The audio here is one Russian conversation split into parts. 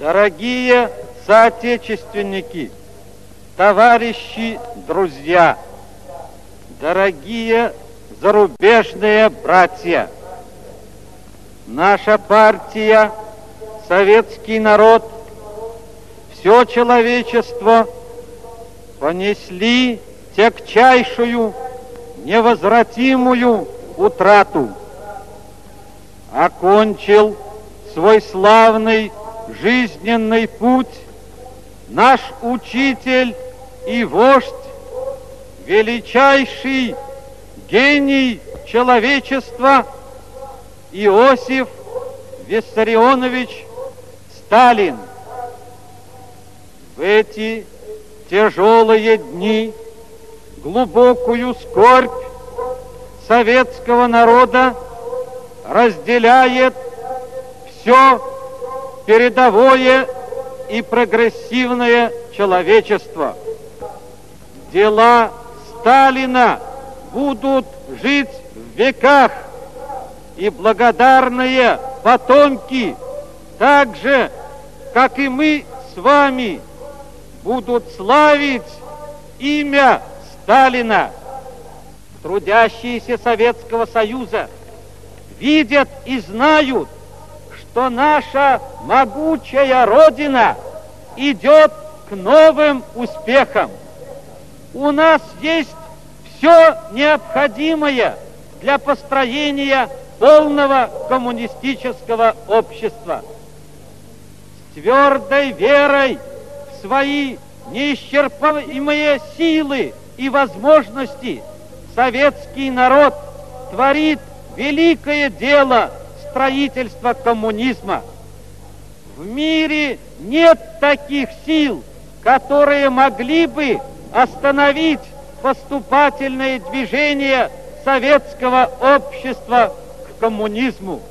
Дорогие соотечественники, товарищи, друзья, дорогие зарубежные братья, наша партия, советский народ, все человечество понесли тягчайшую, невозвратимую утрату. Окончил свой славный жизненный путь наш учитель и вождь, величайший гений человечества Иосиф Виссарионович Сталин. В эти тяжелые дни глубокую скорбь советского народа разделяет все передовое и прогрессивное человечество. Дела Сталина будут жить в веках, и благодарные потомки, так же, как и мы с вами, будут славить имя Сталина. Трудящиеся Советского Союза видят и знают, что наша могучая Родина идет к новым успехам. У нас есть все необходимое для построения полного коммунистического общества. С твердой верой в свои неисчерпаемые силы и возможности советский народ творит великое дело строительства коммунизма. В мире нет таких сил, которые могли бы остановить поступательное движение советского общества к коммунизму.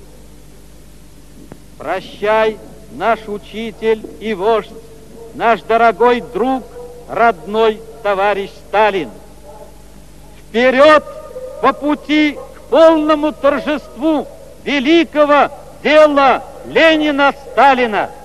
Прощай, наш учитель и вождь, наш дорогой друг, родной товарищ Сталин. Вперед по пути к полному торжеству великого дела Ленина-Сталина!